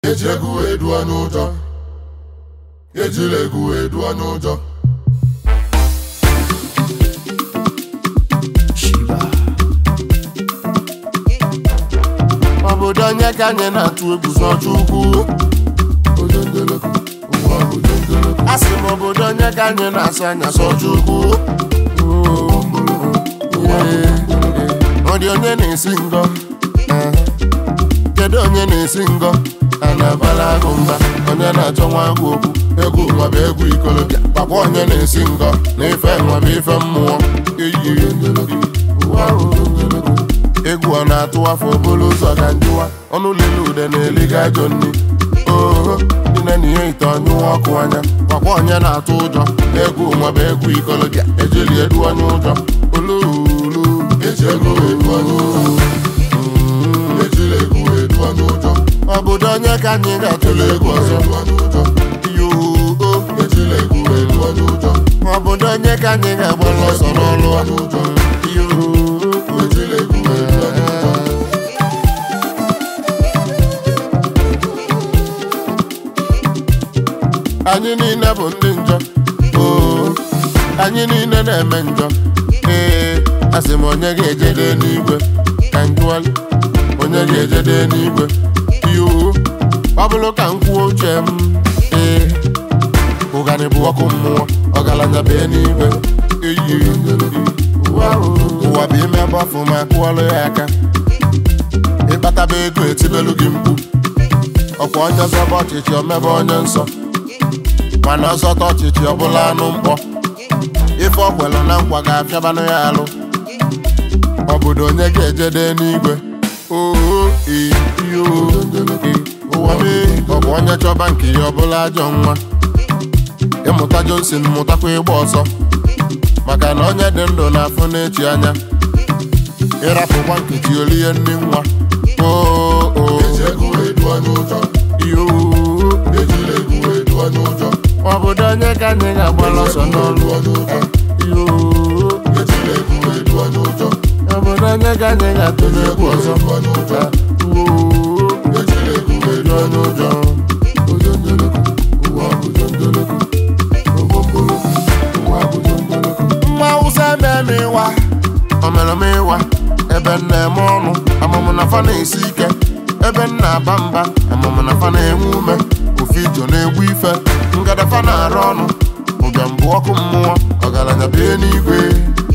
Ejegu edu n'ụjọ, ejilegu edu n'ụjọ. Obodo onye ka anyị na-atụ egwu Chukwu. Asị m obodo onye ka anyị na-asị anya Chukwu. Ọ dị onye na-esi ngọ, kedu onye na-esi ngọ? A na-abala agụ mba, onye na-achọ nwa agụ okwu. Egwu nwa bụ egwu ikolobịa, pakwa onye na-esi ngọ na ife nwa bụ ife mmụọ. Egwu ọ na-atụ afọ obolo ụzọ ga njụwa, ọnụ lele ude na-eliga ajọ nri. Oho, nne na ihe ite ọnyụwa ọkụ anya, pakwa onye na-atụ ụjọ. Egwu nwa bụ egwu ikolobịa, ejili edu onye ụjọ. Olu eji ego edu onye ụjọ, ejili egwu edu onye ụjọ. Obodo onye ka anyị ga-atụle egwu ọzọ. Ejili egwu edu onye ụjọ. Obodo onye ka anyị ga-agbalị ọsọ n'ọlụ ụjọ. Anyị niile bụ ndị njọ, anyị niile na-eme njọ. Asị m onye ga-ejede n'igwe ka njụọlị, onye ga-ejede n'igwe. Ọ bụrụ ka m kwuo uche m, ụganị bụ ọkụ mmụọ, ọgaranya bee n'igwe. Ụwa bụ ime gbafụ ma kụọlụ ya aka, ịkpataba ego etibelu gị mkpu. Ọkwa onye zọba ọchịchị omebe onye nsọ, mana ọzọta ọchịchị ọbụla anụ mkpọ. Ife ọkwelụ na nkwa ga-afịabanụ ya alụ. Obodo onye ga-ejede n'igwe. Ụwa mee ọ bụ onye chọba nke ya ọbụla ajọ nwa. Ịmụta Johnson mụtakwa ịgba ọsọ, maka na onye dị ndụ na-afụ n'echi anya. Ịrapụkwa nkechi olie nri nwa. Obodo onye ka anyị ga-agbala ọsọ n'ọlụ. Obodo onye ka anyị ga-atụle egwu ọzọ. Mma Hausa eme ịwa, omere m ịwa, ebe nna eme ọnụ, amụmụ na fa na-esi ike. Ebe nna aba mba, amụmụ na fa na-enwe ume. Ofe ijo na-egbu ife, ngadafa na-arụ ọnụ. Ụbịam bụ ọkụ mmụọ, ọgaranya bie n'igwe.